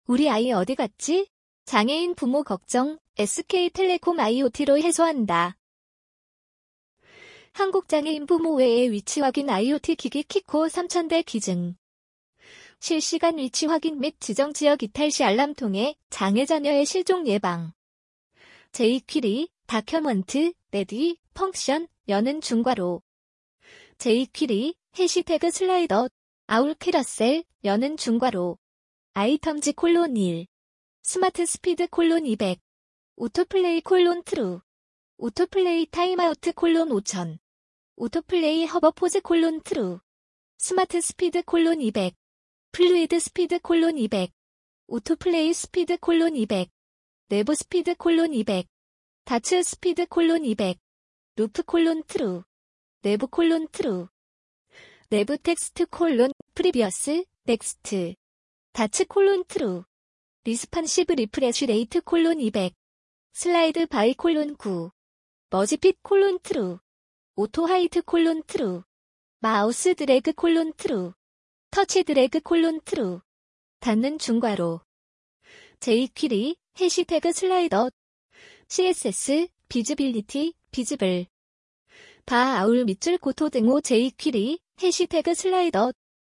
우리 아이 어디 갔지? 장애인 부모 걱정, SK텔레콤 IoT로 해소한다. 한국장애인 부모 외에 위치 확인 IoT 기기 키코 3000대 기증. 실시간 위치 확인 및 지정 지역 이탈 시 알람 통해 장애 자녀의 실종 예방. jQuery, 다큐먼트, 레디, 펑션, 여는 중괄호. jQuery, 해시태그 슬라이더, 아울 캐러셀, 여는 중괄호. 아이텀즈 콜론 1. 스마트 스피드 콜론 200. 오토플레이 콜론 트루. 오토플레이 타임아우트 콜론 5000. 오토플레이 허버포즈 콜론 트루. 스마트 스피드 콜론 200. 플루이드 스피드 콜론 200. 오토플레이 스피드 콜론 200. 내부 스피드 콜론 200. 다츠 스피드 콜론 200. 루프 콜론 트루. 내부 콜론 트루. 내부 텍스트 콜론 프리비어스 넥스트. 다츠 콜론 트루. 리스판시브 리프레쉬 레이트 콜론 200. 슬라이드 바이 콜론 9. 머지핏 콜론 트루. 오토 하이트 콜론 트루. 마우스 드래그 콜론 트루. 터치 드래그 콜론 트루. 닫는 중괄호. jQuery, 해시태그 슬라이더. CSS, 비즈빌리티, 비즈블. 바 아울 밑줄 고토 등호 jQuery, 해시태그 슬라이더.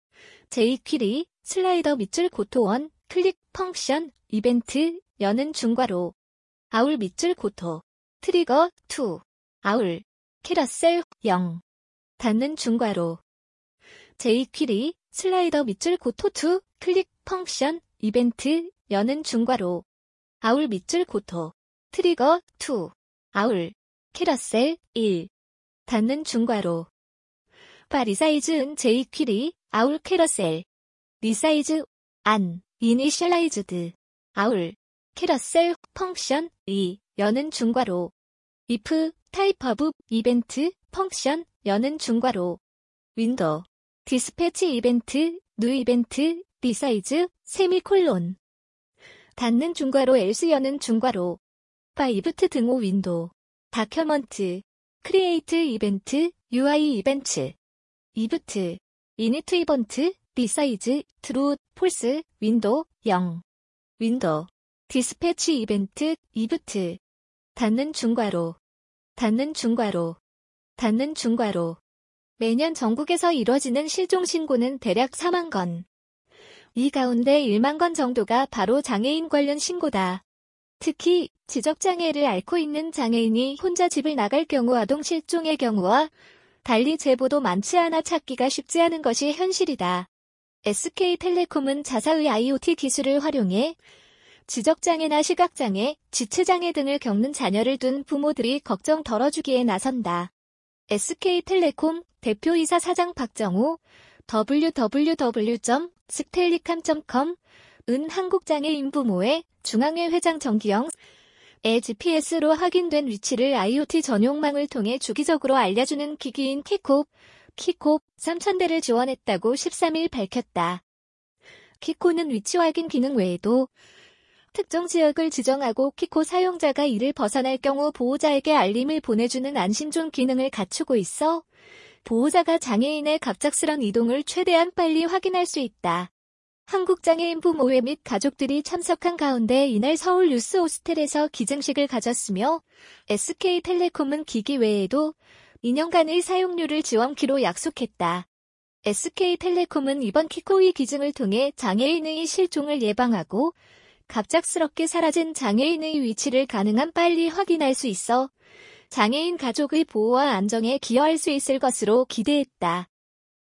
jQuery, 슬라이더 밑줄 고토 1, 클릭, 펑션, 이벤트, 여는 중괄호. 아울 밑줄 고토. 트리거, 2. 아울. 캐러셀, 0. 닫는 중괄호. jQuery, 슬라이더 밑줄 고토 2, 클릭, 펑션, 이벤트, 여는 중괄호. 아울 밑줄 고토. 트리거, 2. 아울. 캐러셀, 1. 닫는 중괄호. 바 리사이즈은 jQuery, 아울 캐러셀. 리사이즈, 안, 이니셜라이즈드. 아울. 캐러셀, 펑션, 2. 여는 중괄호. if, 타입 오브, 이벤트, 펑션, 여는 중괄호. 윈도우. 디스패치 이벤트, 뉴 이벤트, 리사이즈, 세미콜론. 닫는 중괄호 else 여는 중괄호. 바 이브트 등호 윈도우. 다큐먼트. 크리에이트 이벤트, UI 이벤트. 이브트. 이니트 이벤트, 리사이즈, 트루, 폴스, 윈도우, 0. 윈도우. 디스패치 이벤트, 이브트. 닫는 중괄호. 닫는 중괄호. 닫는 중괄호. 매년 전국에서 이뤄지는 실종 신고는 대략 4만 건. 이 가운데 1만 건 정도가 바로 장애인 관련 신고다. 특히 지적장애를 앓고 있는 장애인이 혼자 집을 나갈 경우 아동 실종의 경우와 달리 제보도 많지 않아 찾기가 쉽지 않은 것이 현실이다. SK텔레콤은 자사의 IoT 기술을 활용해 지적장애나 시각장애, 지체장애 등을 겪는 자녀를 둔 부모들이 걱정 덜어주기에 나선다. SK텔레콤 대표이사 사장 박정우 www.stellicam.com 은 한국장애인 부모회 중앙회 회장 정기영 의 GPS로 확인된 위치를 IoT 전용망을 통해 주기적으로 알려주는 기기인 키콥 3000대를 지원했다고 13일 밝혔다. 키코는 위치 확인 기능 외에도 특정 지역을 지정하고 키코 사용자가 이를 벗어날 경우 보호자에게 알림을 보내주는 안심존 기능을 갖추고 있어 보호자가 장애인의 갑작스런 이동을 최대한 빨리 확인할 수 있다. 한국장애인 부모회 및 가족들이 참석한 가운데 이날 서울 뉴스 호스텔에서 기증식을 가졌으며 SK텔레콤은 기기 외에도 2년간의 사용료를 지원키로 약속했다. SK텔레콤은 이번 키코의 기증을 통해 장애인의 실종을 예방하고 갑작스럽게 사라진 장애인의 위치를 가능한 빨리 확인할 수 있어 장애인 가족의 보호와 안정에 기여할 수 있을 것으로 기대했다.